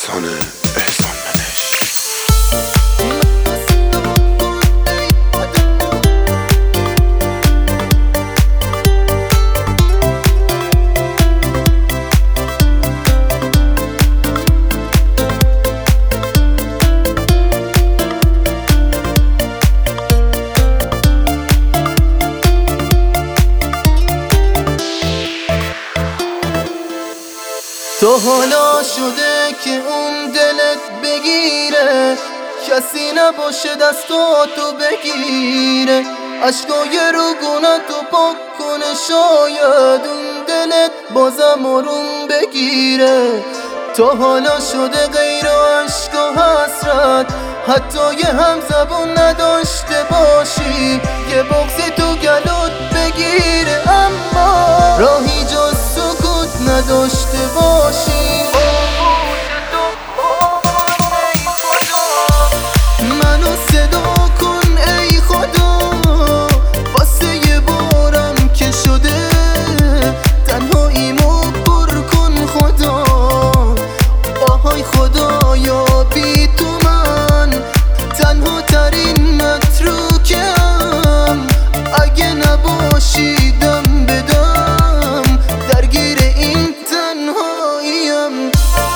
احسان منش. تو حالا شده که اون دلت بگیره، کسی نباشه دستاتو بگیره، عشقای روگونتو پاک کنه، شاید اون دلت بازم آروم بگیره. تو حالا شده غیر عشق و حسرت، حتی یه هم زبون نداشته باشی، یه بغضی تو گلوت بگیره، اما راهی جز سکوت نداشته باشی. منو صدا کن ای خدا، واسه یه بارم که شده تنهاییمو پر کن خدا. آهای خدایا بی تو من تنها ترین متروکم، اگه نباشی دم به دم درگیر این تنهاییم.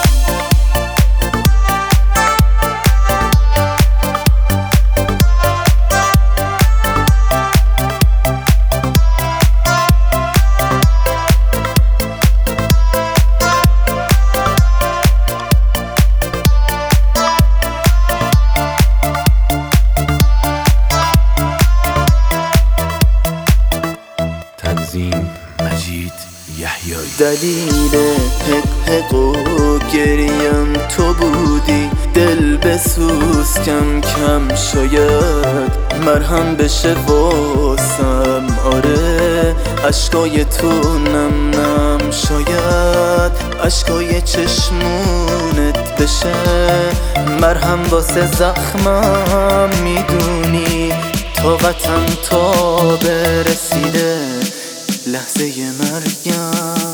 تنظیم مجید یحیایی. دلیل حق و گریم تو بودی، دل بسوز کم کم، شاید مرهم بشه واسم. آره عشقای تو نم نم، شاید عشقای چشمونت بشه مرهم واسه زخمم. میدونی طاقتم تا برسیده لحظه مرگم.